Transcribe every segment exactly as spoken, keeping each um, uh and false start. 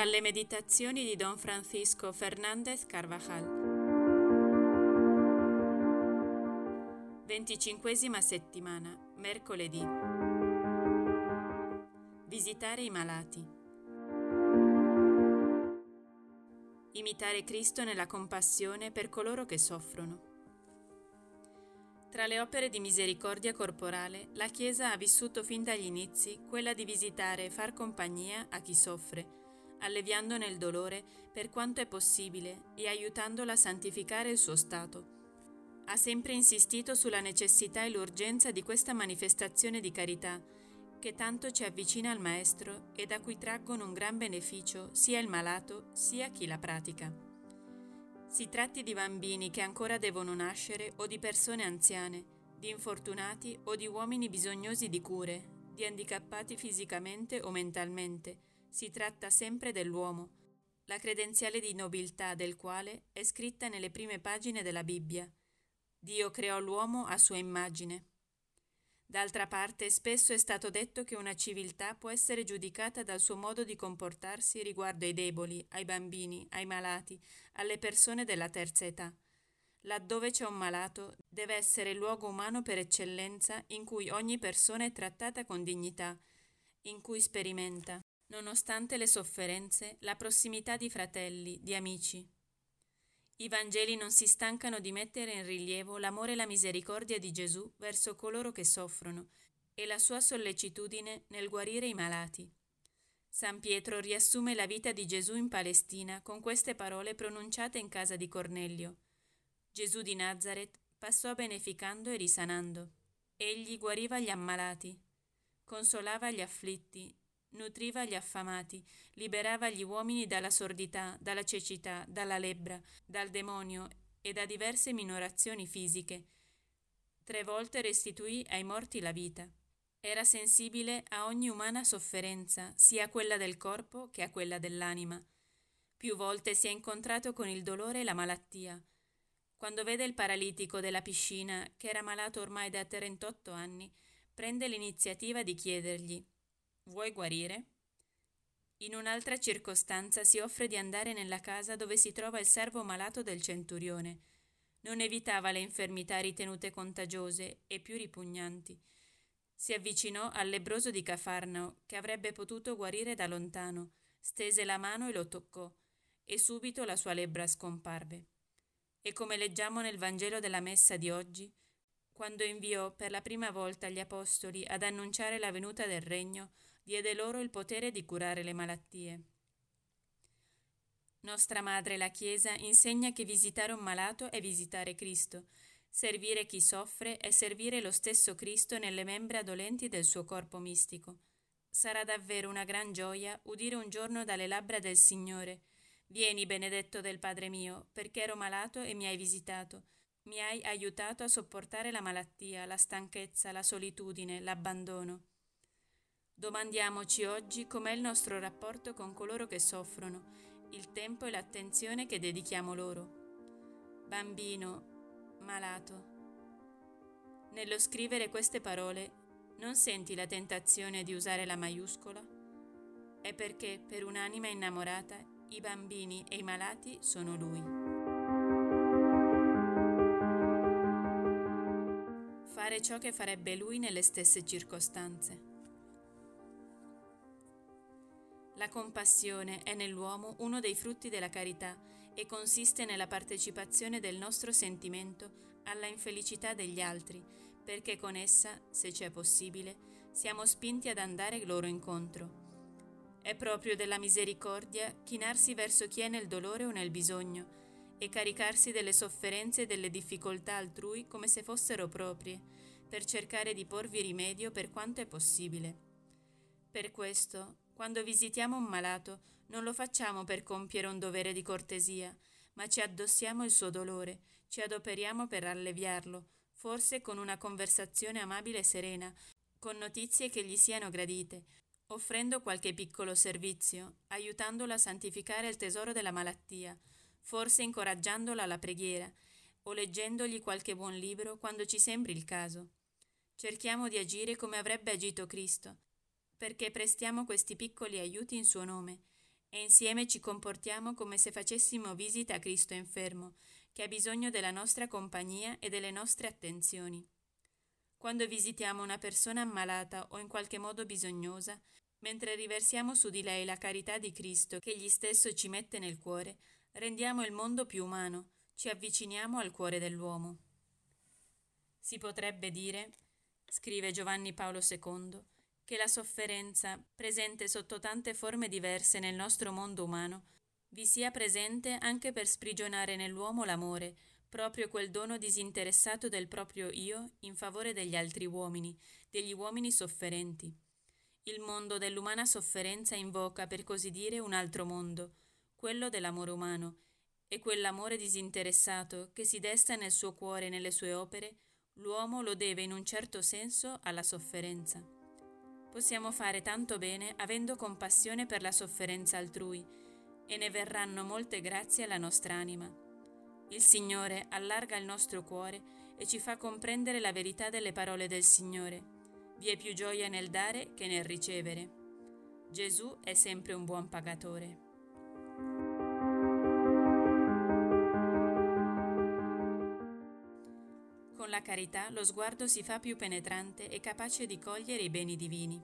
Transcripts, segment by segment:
Dalle meditazioni di Don Francisco Fernández Carvajal. venticinquesima settimana, mercoledì. Visitare i malati. Imitare Cristo nella compassione per coloro che soffrono. Tra le opere di misericordia corporale, la Chiesa ha vissuto fin dagli inizi quella di visitare e far compagnia a chi soffre, alleviandone il dolore per quanto è possibile e aiutandola a santificare il suo stato. Ha sempre insistito sulla necessità e l'urgenza di questa manifestazione di carità, che tanto ci avvicina al Maestro e da cui traggono un gran beneficio sia il malato sia chi la pratica. Si tratti di bambini che ancora devono nascere o di persone anziane, di infortunati o di uomini bisognosi di cure, di handicappati fisicamente o mentalmente. Si tratta sempre dell'uomo, la credenziale di nobiltà del quale è scritta nelle prime pagine della Bibbia. Dio creò l'uomo a sua immagine. D'altra parte, spesso è stato detto che una civiltà può essere giudicata dal suo modo di comportarsi riguardo ai deboli, ai bambini, ai malati, alle persone della terza età. Laddove c'è un malato, deve essere il luogo umano per eccellenza in cui ogni persona è trattata con dignità, in cui sperimenta, nonostante le sofferenze, la prossimità di fratelli, di amici. I Vangeli non si stancano di mettere in rilievo l'amore e la misericordia di Gesù verso coloro che soffrono e la sua sollecitudine nel guarire i malati. San Pietro riassume la vita di Gesù in Palestina con queste parole pronunciate in casa di Cornelio. Gesù di Nazaret passò beneficando e risanando. Egli guariva gli ammalati, consolava gli afflitti, nutriva gli affamati, liberava gli uomini dalla sordità, dalla cecità, dalla lebbra, dal demonio e da diverse minorazioni fisiche. Tre volte restituì ai morti la vita. Era sensibile a ogni umana sofferenza, sia a quella del corpo che a quella dell'anima. Più volte si è incontrato con il dolore e la malattia. Quando vede il paralitico della piscina, che era malato ormai da trentotto anni, prende l'iniziativa di chiedergli: «Vuoi guarire?» In un'altra circostanza si offre di andare nella casa dove si trova il servo malato del centurione. Non evitava le infermità ritenute contagiose e più ripugnanti. Si avvicinò al lebbroso di Cafarnao, che avrebbe potuto guarire da lontano, stese la mano e lo toccò, e subito la sua lebbra scomparve. E come leggiamo nel Vangelo della Messa di oggi, quando inviò per la prima volta gli apostoli ad annunciare la venuta del Regno, diede loro il potere di curare le malattie. Nostra Madre la Chiesa insegna che visitare un malato è visitare Cristo, servire chi soffre è servire lo stesso Cristo nelle membra dolenti del suo corpo mistico. Sarà davvero una gran gioia udire un giorno dalle labbra del Signore: «Vieni, benedetto del Padre mio, perché ero malato e mi hai visitato. Mi hai aiutato a sopportare la malattia, la stanchezza, la solitudine, l'abbandono». Domandiamoci oggi com'è il nostro rapporto con coloro che soffrono, il tempo e l'attenzione che dedichiamo loro. Bambino, malato. Nello scrivere queste parole, non senti la tentazione di usare la maiuscola? È perché per un'anima innamorata i bambini e i malati sono Lui. Fare ciò che farebbe Lui nelle stesse circostanze. La compassione è nell'uomo uno dei frutti della carità e consiste nella partecipazione del nostro sentimento alla infelicità degli altri, perché con essa, se c'è possibile, siamo spinti ad andare loro incontro. È proprio della misericordia chinarsi verso chi è nel dolore o nel bisogno e caricarsi delle sofferenze e delle difficoltà altrui come se fossero proprie, per cercare di porvi rimedio per quanto è possibile. Per questo, quando visitiamo un malato, non lo facciamo per compiere un dovere di cortesia, ma ci addossiamo il suo dolore, ci adoperiamo per alleviarlo, forse con una conversazione amabile e serena, con notizie che gli siano gradite, offrendo qualche piccolo servizio, aiutandolo a santificare il tesoro della malattia, forse incoraggiandolo alla preghiera, o leggendogli qualche buon libro quando ci sembri il caso. Cerchiamo di agire come avrebbe agito Cristo, perché prestiamo questi piccoli aiuti in suo nome e insieme ci comportiamo come se facessimo visita a Cristo infermo, che ha bisogno della nostra compagnia e delle nostre attenzioni. Quando visitiamo una persona ammalata o in qualche modo bisognosa, mentre riversiamo su di lei la carità di Cristo che Egli stesso ci mette nel cuore, rendiamo il mondo più umano, ci avviciniamo al cuore dell'uomo. Si potrebbe dire, scrive Giovanni Paolo secondo, che la sofferenza, presente sotto tante forme diverse nel nostro mondo umano, vi sia presente anche per sprigionare nell'uomo l'amore, proprio quel dono disinteressato del proprio io in favore degli altri uomini, degli uomini sofferenti. Il mondo dell'umana sofferenza invoca, per così dire, un altro mondo, quello dell'amore umano, e quell'amore disinteressato che si desta nel suo cuore e nelle sue opere, l'uomo lo deve in un certo senso alla sofferenza. Possiamo fare tanto bene avendo compassione per la sofferenza altrui, e ne verranno molte grazie alla nostra anima. Il Signore allarga il nostro cuore e ci fa comprendere la verità delle parole del Signore. Vi è più gioia nel dare che nel ricevere. Gesù è sempre un buon pagatore. Con la carità lo sguardo si fa più penetrante e capace di cogliere i beni divini.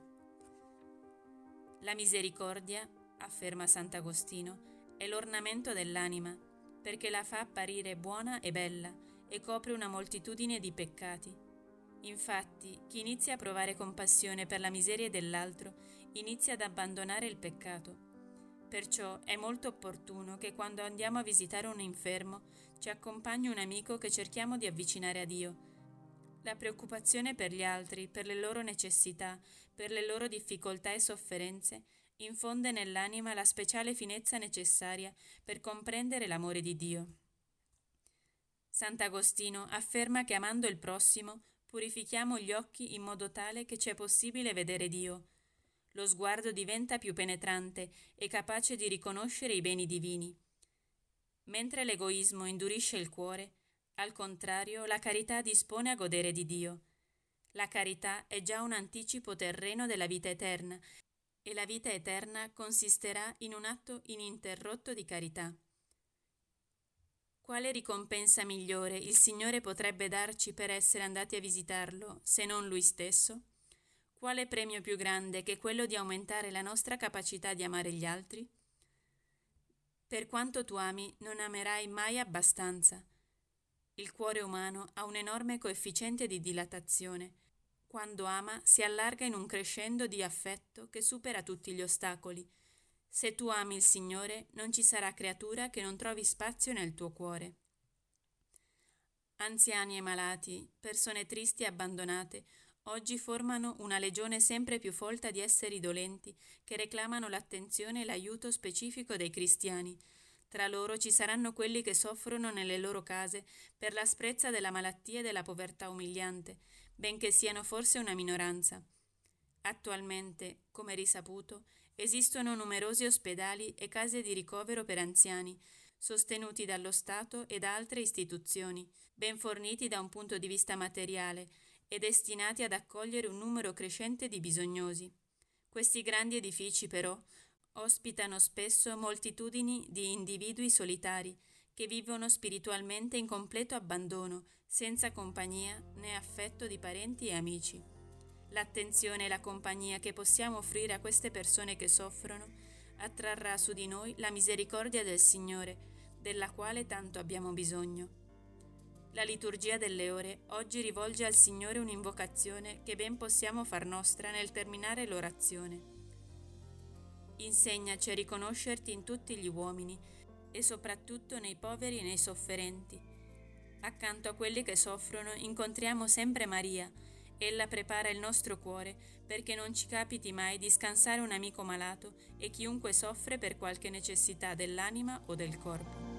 La misericordia, afferma Sant'Agostino, è l'ornamento dell'anima, perché la fa apparire buona e bella e copre una moltitudine di peccati. Infatti, chi inizia a provare compassione per la miseria dell'altro inizia ad abbandonare il peccato. Perciò è molto opportuno che quando andiamo a visitare un infermo ci accompagni un amico che cerchiamo di avvicinare a Dio. La preoccupazione per gli altri, per le loro necessità, per le loro difficoltà e sofferenze, infonde nell'anima la speciale finezza necessaria per comprendere l'amore di Dio. Sant'Agostino afferma che amando il prossimo purifichiamo gli occhi in modo tale che ci è possibile vedere Dio. Lo sguardo diventa più penetrante e capace di riconoscere i beni divini. Mentre l'egoismo indurisce il cuore, al contrario, la carità dispone a godere di Dio. La carità è già un anticipo terreno della vita eterna, e la vita eterna consisterà in un atto ininterrotto di carità. Quale ricompensa migliore il Signore potrebbe darci per essere andati a visitarlo, se non Lui stesso? Quale premio più grande che quello di aumentare la nostra capacità di amare gli altri? Per quanto tu ami, non amerai mai abbastanza. Il cuore umano ha un enorme coefficiente di dilatazione. Quando ama, si allarga in un crescendo di affetto che supera tutti gli ostacoli. Se tu ami il Signore, non ci sarà creatura che non trovi spazio nel tuo cuore. Anziani e malati, persone tristi e abbandonate, oggi formano una legione sempre più folta di esseri dolenti che reclamano l'attenzione e l'aiuto specifico dei cristiani. Tra loro ci saranno quelli che soffrono nelle loro case per l'asprezza della malattia e della povertà umiliante, benché siano forse una minoranza. Attualmente, come risaputo, esistono numerosi ospedali e case di ricovero per anziani, sostenuti dallo Stato e da altre istituzioni, ben forniti da un punto di vista materiale e destinati ad accogliere un numero crescente di bisognosi. Questi grandi edifici, però, ospitano spesso moltitudini di individui solitari che vivono spiritualmente in completo abbandono, senza compagnia né affetto di parenti e amici. L'attenzione e la compagnia che possiamo offrire a queste persone che soffrono attrarrà su di noi la misericordia del Signore, della quale tanto abbiamo bisogno. La liturgia delle ore oggi rivolge al Signore un'invocazione che ben possiamo far nostra nel terminare l'orazione. Insegnaci a riconoscerti in tutti gli uomini e soprattutto nei poveri e nei sofferenti. Accanto a quelli che soffrono incontriamo sempre Maria. Ella prepara il nostro cuore perché non ci capiti mai di scansare un amico malato e chiunque soffre per qualche necessità dell'anima o del corpo.